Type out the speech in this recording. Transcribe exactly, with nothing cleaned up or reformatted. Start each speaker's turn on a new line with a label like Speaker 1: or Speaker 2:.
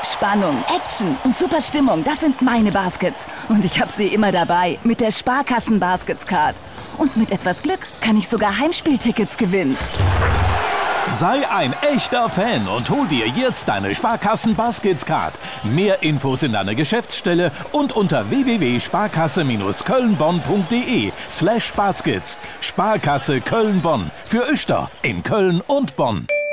Speaker 1: Spannung, Action und super Stimmung, das sind meine Baskets. Und ich habe sie immer dabei mit der Sparkassen Baskets Card. Und mit etwas Glück kann ich sogar Heimspieltickets gewinnen.
Speaker 2: Sei ein echter Fan und hol dir jetzt deine Sparkassen Baskets Card. Mehr Infos in deiner Geschäftsstelle und unter w w w punkt sparkasse köln-bonn punkt de slash baskets. Sparkasse Köln-Bonn für Uester in Köln und Bonn.